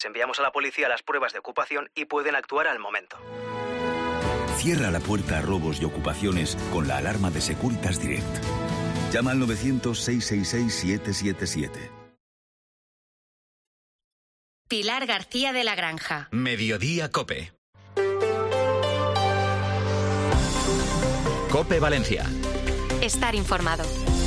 Enviamos a la policía las pruebas de ocupación y pueden actuar al momento. Cierra la puerta a robos y ocupaciones con la alarma de Securitas Direct. Llama al 900-666-777. Pilar García de la Granja. Mediodía COPE. COPE Valencia. Estar informado.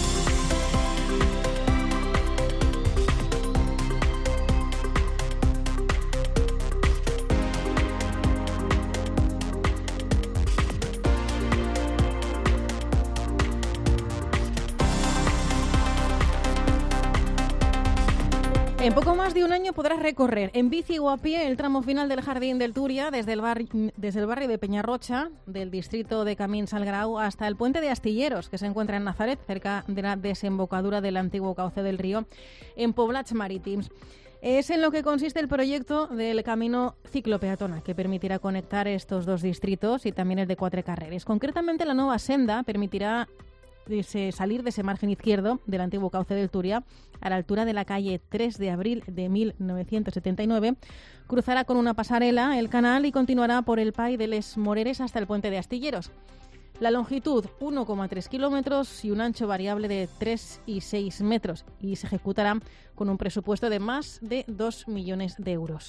En poco más de un año podrás recorrer en bici o a pie el tramo final del Jardín del Túria desde el barrio de Peñarrocha, del distrito de Camins al Grau, hasta el puente de Astilleros, que se encuentra en Nazaret, cerca de la desembocadura del antiguo cauce del río, en Poblats Marítims. Es en lo que consiste el proyecto del camino ciclopeatona, que permitirá conectar estos dos distritos y también el de Quatre Carreres. Concretamente, la nueva senda permitirá salir de ese margen izquierdo del antiguo cauce del Túria a la altura de la calle 3 de abril de 1979, cruzará con una pasarela el canal y continuará por el Pai de les Moreres hasta el puente de Astilleros. La longitud 1,3 kilómetros y un ancho variable de 3 y 6 metros y se ejecutará con un presupuesto de más de 2 millones de euros.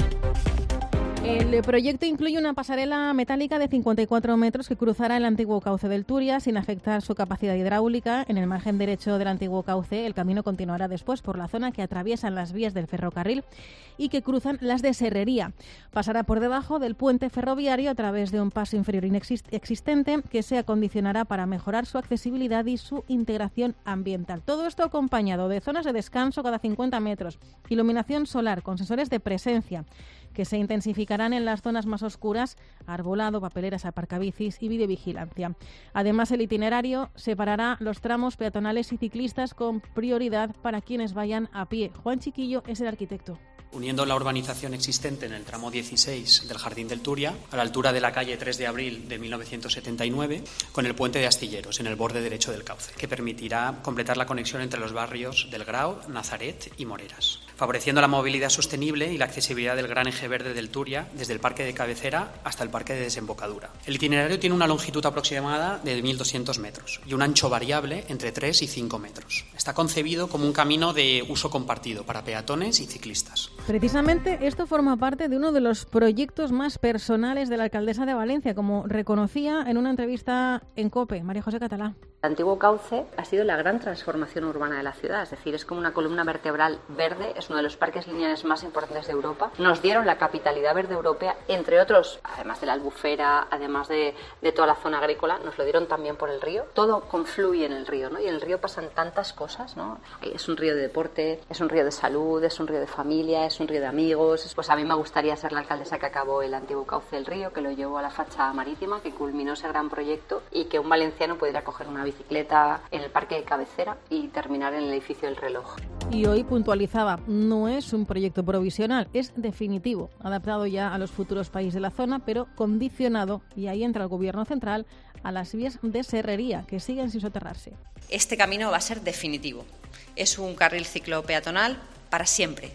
El proyecto incluye una pasarela metálica de 54 metros que cruzará el antiguo cauce del Túria sin afectar su capacidad hidráulica. En el margen derecho del antiguo cauce, el camino continuará después por la zona que atraviesan las vías del ferrocarril y que cruzan las de Serrería. Pasará por debajo del puente ferroviario a través de un paso inferior existente que se acondicionará para mejorar su accesibilidad y su integración ambiental. Todo esto acompañado de zonas de descanso cada 50 metros, iluminación solar con sensores de presencia, que se intensificarán en las zonas más oscuras, arbolado, papeleras, aparcabicis y videovigilancia. Además, el itinerario separará los tramos peatonales y ciclistas con prioridad para quienes vayan a pie. Juan Chiquillo es el arquitecto. Uniendo la urbanización existente en el tramo 16 del Jardín del Túria, a la altura de la calle 3 de abril de 1979, con el puente de Astilleros, en el borde derecho del cauce, que permitirá completar la conexión entre los barrios del Grau, Nazaret y Moreras, favoreciendo la movilidad sostenible y la accesibilidad del gran eje verde del Túria, desde el parque de cabecera hasta el parque de desembocadura. El itinerario tiene una longitud aproximada de 1.200 metros y un ancho variable entre 3 y 5 metros. Está concebido como un camino de uso compartido para peatones y ciclistas. Precisamente esto forma parte de uno de los proyectos más personales de la alcaldesa de Valencia, como reconocía en una entrevista en COPE, María José Catalá. El antiguo cauce ha sido la gran transformación urbana de la ciudad, es decir, es como una columna vertebral verde, es uno de los parques lineales más importantes de Europa. Nos dieron la capitalidad verde europea, entre otros, además de la Albufera, además de toda la zona agrícola, nos lo dieron también por el río. Todo confluye en el río, ¿no? Y en el río pasan tantas cosas, ¿no? Es un río de deporte, es un río de salud, es un río de familia, es un río de amigos. Pues a mí me gustaría ser la alcaldesa que acabó el antiguo cauce del río, que lo llevó a la facha marítima, que culminó ese gran proyecto y que un valenciano pudiera coger una bicicleta en el parque de cabecera y terminar en el edificio del reloj. Y hoy puntualizaba, no es un proyecto provisional, es definitivo, adaptado ya a los futuros países de la zona, pero condicionado, y ahí entra el gobierno central, a las vías de Serrería, que siguen sin soterrarse. Este camino va a ser definitivo. Es un carril ciclopeatonal para siempre.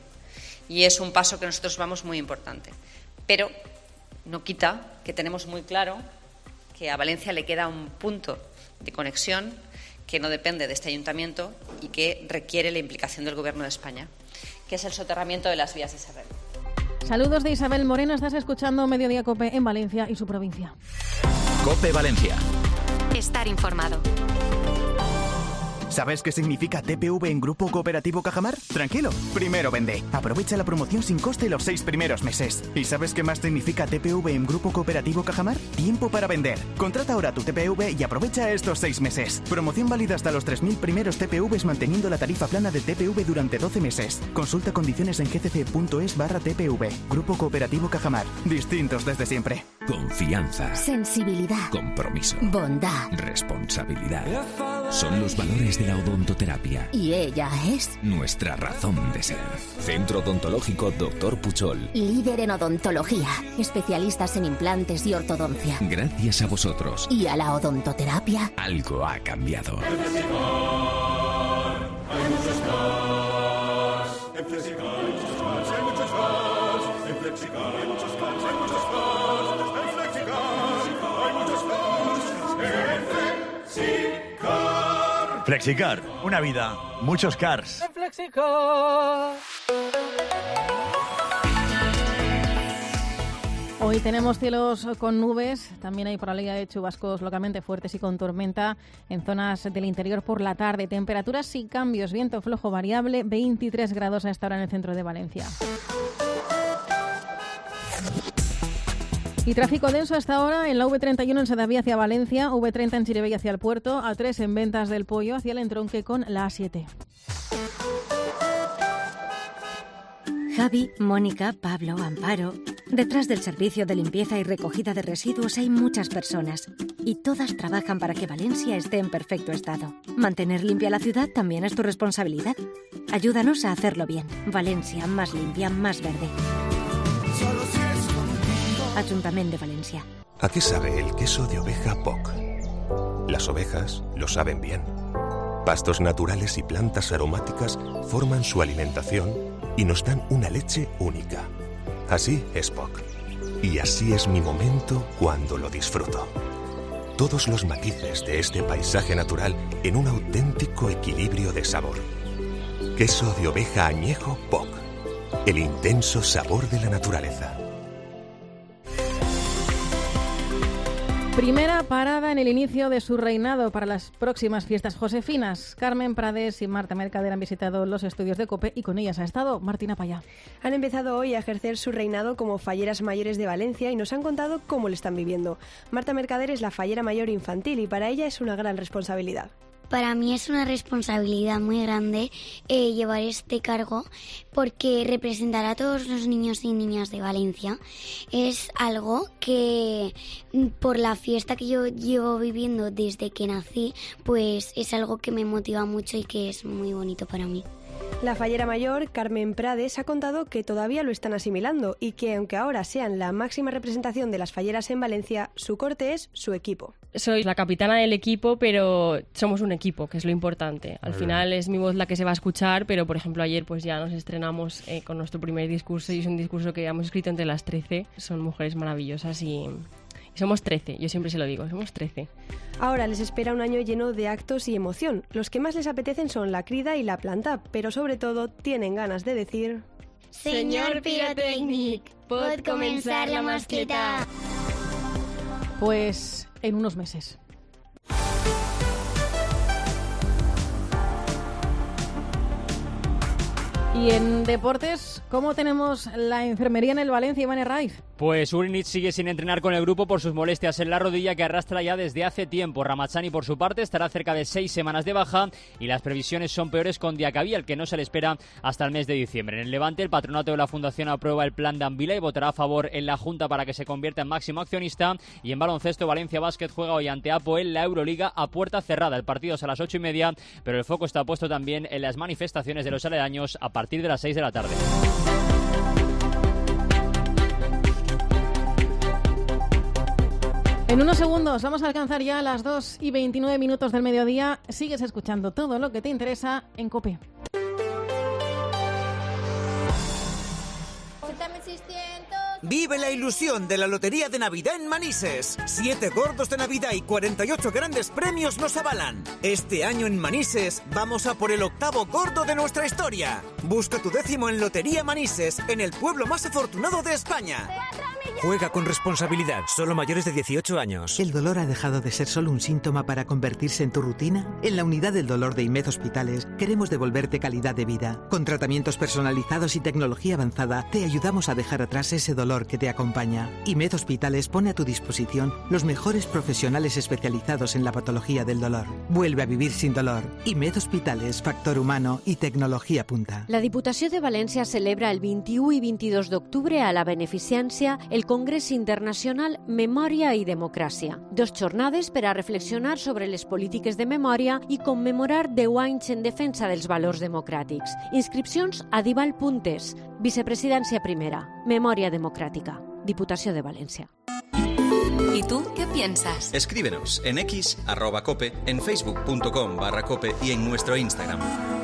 Y es un paso que nosotros vamos muy importante. Pero no quita que tenemos muy claro que a Valencia le queda un punto de conexión que no depende de este ayuntamiento y que requiere la implicación del Gobierno de España, que es el soterramiento de las vías de Serrería. Saludos de Isabel Moreno, estás escuchando Mediodía COPE en Valencia y su provincia. COPE Valencia. Estar informado. ¿Sabes qué significa TPV en Grupo Cooperativo Cajamar? Tranquilo, primero vende. Aprovecha la promoción sin coste los 6 primeros meses. ¿Y sabes qué más significa TPV en Grupo Cooperativo Cajamar? Tiempo para vender. Contrata ahora tu TPV y aprovecha estos 6 meses. Promoción válida hasta los 3.000 primeros TPVs manteniendo la tarifa plana de TPV durante 12 meses. Consulta condiciones en gcc.es/TPV. Grupo Cooperativo Cajamar. Distintos desde siempre. Confianza. Sensibilidad. Compromiso. Bondad. Responsabilidad. Son los valores de la odontoterapia. Y ella es Nuestra razón de ser. Centro Odontológico Dr. Puchol. líder en odontología, especialistas en implantes y ortodoncia. Gracias a vosotros. Y a la odontoterapia, Algo ha cambiado. Hay muchos más. En Flexicar hay muchos más. Flexicar, una vida, muchos cars. Flexicar. Hoy tenemos cielos con nubes, también hay probabilidad de chubascos localmente fuertes y con tormenta en zonas del interior por la tarde. Temperaturas sin cambios, viento flojo variable, 23 grados a esta hora en el centro de Valencia. Y tráfico denso hasta ahora en la V31 en Sedaví hacia Valencia, V30 en Chirivella hacia el puerto, A3 en Ventas del Pollo hacia el entronque con la A7. Javi, Mónica, Pablo, Amparo. Detrás del servicio de limpieza y recogida de residuos hay muchas personas y todas trabajan para que Valencia esté en perfecto estado. Mantener limpia la ciudad también es tu responsabilidad. Ayúdanos a hacerlo bien. Valencia, más limpia, más verde. Ayuntamiento de Valencia. ¿A qué sabe el queso de oveja POC? Las ovejas lo saben bien. Pastos naturales y plantas aromáticas forman su alimentación y nos dan una leche única. Así es POC. Y así es mi momento cuando lo disfruto. Todos los matices de este paisaje natural en un auténtico equilibrio de sabor. Queso de oveja añejo POC. El intenso sabor de la naturaleza. Primera parada en el inicio de su reinado para las próximas fiestas josefinas. Carmen Prades y Marta Mercader han visitado los estudios de COPE y con ellas ha estado Martina Payá. Han empezado hoy a ejercer su reinado como falleras mayores de Valencia y nos han contado cómo lo están viviendo. Marta Mercader es la fallera mayor infantil y para ella es una gran responsabilidad. Para mí es una responsabilidad muy grande llevar este cargo porque representar a todos los niños y niñas de Valencia es algo que por la fiesta que yo llevo viviendo desde que nací, pues es algo que me motiva mucho y que es muy bonito para mí. La fallera mayor, Carmen Prades, ha contado que todavía lo están asimilando y que aunque ahora sean la máxima representación de las falleras en Valencia, su corte es su equipo. Soy la capitana del equipo, pero somos un equipo, que es lo importante. Al final es mi voz la que se va a escuchar, pero por ejemplo ayer pues ya nos estrenamos con nuestro primer discurso y es un discurso que hemos escrito entre las 13. Son mujeres maravillosas y somos 13, yo siempre se lo digo, somos 13. Ahora les espera un año lleno de actos y emoción. Los que más les apetecen son la crida y la planta, pero sobre todo tienen ganas de decir... Señor Pirotècnic, ¿pot comenzar la mascleta? Pues en unos meses. Y en deportes, ¿cómo tenemos la enfermería en el Valencia, Iván Herraiz? Pues Urinich sigue sin entrenar con el grupo por sus molestias en la rodilla que arrastra ya desde hace tiempo. Ramachani, por su parte, estará cerca de 6 semanas de baja y las previsiones son peores con Diacabí, al que no se le espera hasta el mes de diciembre. En el Levante, el patronato de la Fundación aprueba el plan de Ambila y votará a favor en la Junta para que se convierta en máximo accionista. Y en baloncesto, Valencia Basket juega hoy ante Apoel la Euroliga a puerta cerrada. El partido es a las 8:30, pero el foco está puesto también en las manifestaciones de los aledaños a partir de las 6 de la tarde. En unos segundos vamos a alcanzar ya las 2:29 del mediodía. Sigues escuchando todo lo que te interesa en COPE. Vive la ilusión de la Lotería de Navidad en Manises. 7 gordos de Navidad y 48 grandes premios nos avalan. Este año en Manises vamos a por el 8º gordo de nuestra historia. Busca tu 10º en Lotería Manises, en el pueblo más afortunado de España. Juega con responsabilidad, solo mayores de 18 años. ¿El dolor ha dejado de ser solo un síntoma para convertirse en tu rutina? En la unidad del dolor de IMED Hospitales queremos devolverte calidad de vida. Con tratamientos personalizados y tecnología avanzada, te ayudamos a dejar atrás ese dolor que te acompaña. IMED Hospitales pone a tu disposición los mejores profesionales especializados en la patología del dolor. Vuelve a vivir sin dolor. IMED Hospitales, factor humano i tecnologia punta. La Diputació de València celebra el 21 i 22 d'octubre a la Beneficència el Congrés Internacional Memòria i Democràcia. 2 jornades per a reflexionar sobre les polítiques de memòria i commemorar 10 anys en defensa dels valors democràtics. Inscripcions a Dival.es, Vicepresidència Primera, Memòria Democràtica, Diputació de Valencia. ¿Y tú qué piensas? Escríbenos en X, @cope, en facebook.com/cope y en nuestro Instagram.